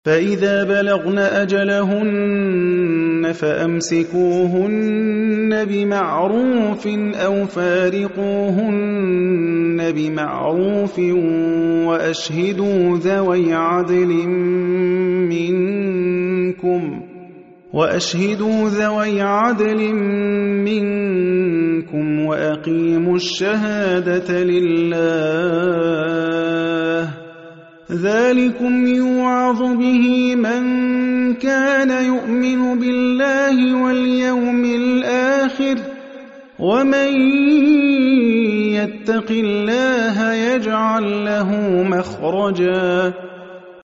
فإذا بلغن أجلهن فأمسكوهن بمعروف أو فارقوهن بمعروف وأشهدوا ذوي عدل منكم وأقيموا الشهادة لله ذلكم يوعظ به من كان يؤمن بالله واليوم الآخر ومن يتق الله يجعل له مخرجا